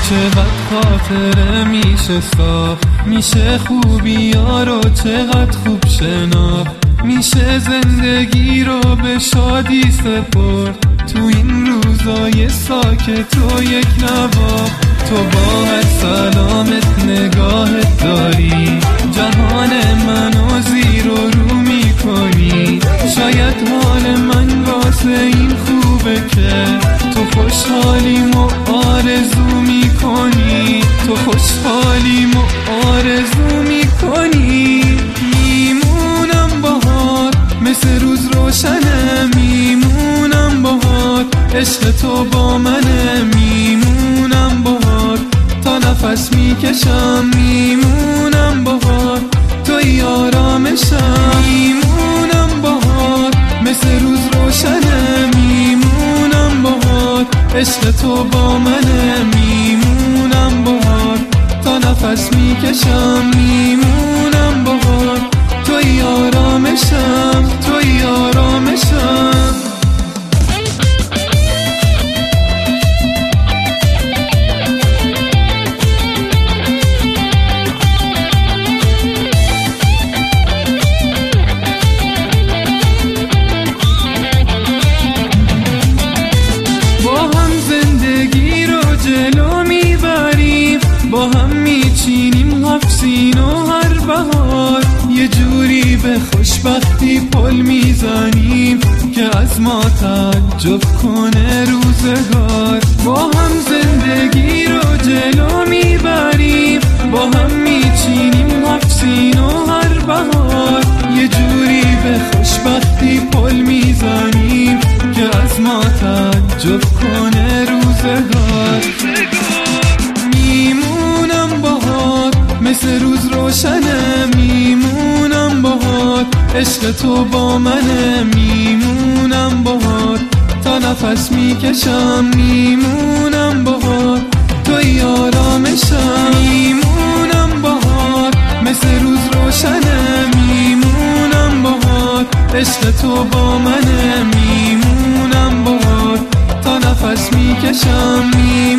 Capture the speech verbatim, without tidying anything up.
چقدر خاطره میشه ساخت، میشه خوبی ها رو چقدر خوب شناخت، میشه زندگی رو به شادی سپرد تو این روزای ساکت و یک نواخت. تو با هر سلامت نگاهت داری جهان منو زیر و رو میکنی. شاید حال من واسه این خوبه که تو خوشحالیم و آرزو میکنی، تو خوشحالیم و آرزو میکنی. میمونم باهات مثل روز روشنه، میمونم باهات عشق تو با منه، میمونم باهات تا نفس میکشم، میمونم باهات توی آرامشم، میمونم باهات مثل روز روشنه، میمونم باهات عشق تو با منه، میمونم باهات تا نفس میکشم، میمونم باهات توی آرامشم، توی آرامشم. با هم میچینیم هفسین و هر بهار، یه جوری به خوشبختی پل میزنیم که از ما تعجب کنه روزگار. با هم زندگی رو جلو میبریم، با هم میچینیم هفسین و هر بهار، یه جوری به خوشبختی پل میزنیم که از ما تعجب کنه روزگار. مثل روز روشنه، میمونم باهات عشق تو با منه، میمونم باهات تا نفس میکشم، میمونم باهات توی آرامشم، میمونم باهات مثل روز روشنه، میمونم باهات عشق تو با منه، میمونم باهات تا نفس میکشم، میمونم